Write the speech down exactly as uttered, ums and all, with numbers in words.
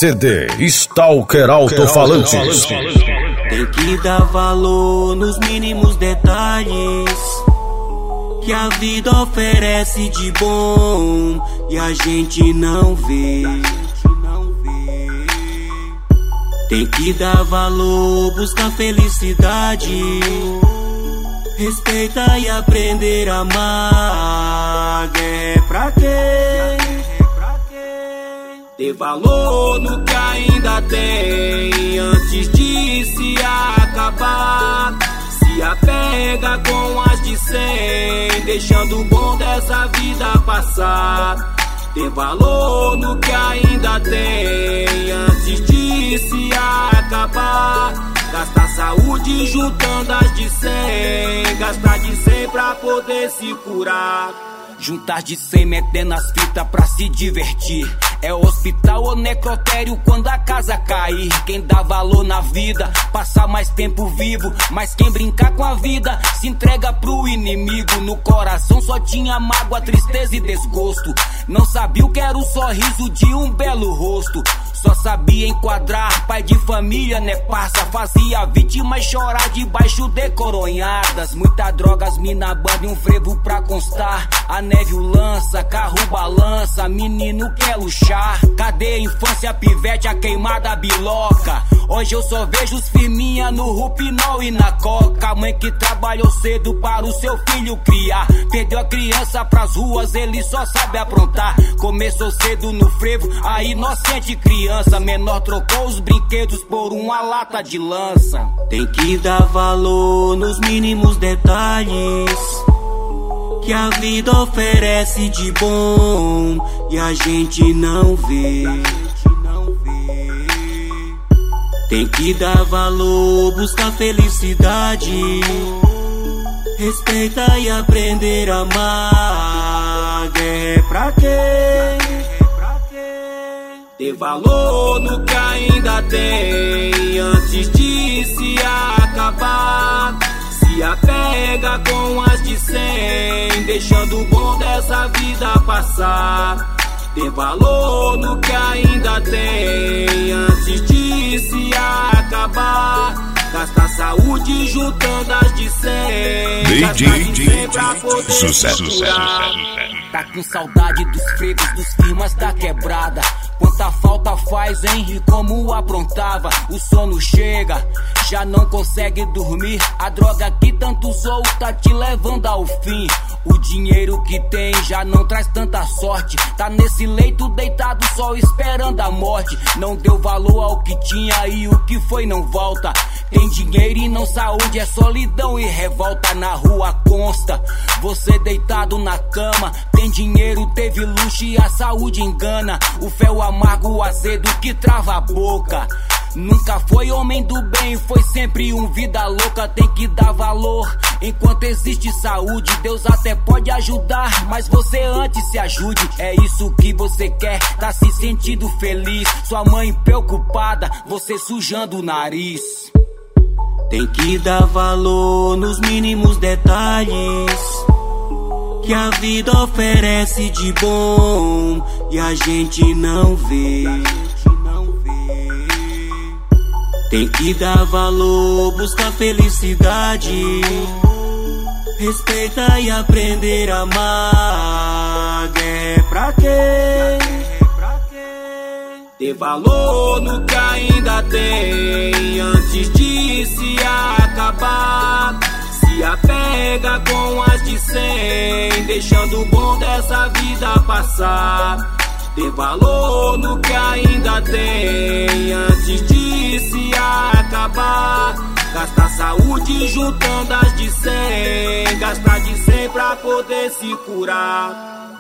C D Stalker Alto-Falantes. Tem que dar valor nos mínimos detalhes que a vida oferece de bom e a gente não vê. Tem que dar valor, buscar felicidade, respeita e aprender a amar. Guerra é pra quê? Ter valor no que ainda tem antes de se acabar. Se apega com as de cem, deixando o bom dessa vida passar. Ter valor no que ainda tem antes de se acabar. Gastar saúde juntando as de cem, gastar de cem pra poder se curar. Juntar de cem metendo as fitas pra se divertir. É hospital ou necrotério quando a casa cair. Quem dá valor na vida passa mais tempo vivo, mas quem brincar com a vida se entrega pro inimigo. No coração só tinha mágoa, tristeza e desgosto. Não sabia o que era o sorriso de um belo rosto. Só sabia enquadrar, pai de família, né parça. Fazia vítimas chorar debaixo de coronhadas. Muita drogas, mina, banda e um frevo pra constar. A neve o lança, carro balança, menino quer luxar. Cadê a infância, pivete, a queimada biloca? Hoje eu só vejo os firminha no rupinol e na coca. Mãe que trabalhou cedo para o seu filho criar, perdeu a criança pras ruas, ele só sabe aprontar. Começou cedo no frevo, a inocente criança. Menor trocou os brinquedos por uma lata de lança. Tem que dar valor nos mínimos detalhes que a vida oferece de bom e a gente não vê. Tem que dar valor, buscar felicidade, respeita e aprender a amar. Guerra é pra quê? Ter valor no que ainda tem antes de se acabar. Se apega com as de cem, deixando o bom dessa vida passar. Ter valor no que ainda tem antes de se acabar. Gastar saúde juntando as de cem, gastar de cem pra poder sucesso, se curar. Tá com saudade dos frevos, dos firmas da quebrada. Quanta falta faz, hein? E como aprontava. O sono chega, já não consegue dormir. A droga que tanto usou tá te levando ao fim. O dinheiro que tem já não traz tanta sorte. Tá nesse leito deitado só esperando a morte. Não deu valor ao que tinha e o que foi não volta. Tem dinheiro e não saúde, é solidão e revolta. Na rua consta, você deitado na cama. Tem dinheiro, teve luxo e a saúde engana. O fel amargo, o azedo que trava a boca. Nunca foi homem do bem, foi sempre um vida louca. Tem que dar valor enquanto existe saúde. Deus até pode ajudar, mas você antes se ajude. É isso que você quer, tá se sentindo feliz. Sua mãe preocupada, você sujando o nariz. Tem que dar valor nos mínimos detalhes que a vida oferece de bom e a gente não vê. Tem que dar valor, buscar felicidade, respeita e aprender a amar. Guerra é pra quê? Ter valor no que ainda tem antes de se acabar. Se apega com as de cem, deixando o bom dessa vida passar. Ter valor no que ainda tem antes de se acabar. Gastar saúde juntando as de cem, gastar de cem pra poder se curar.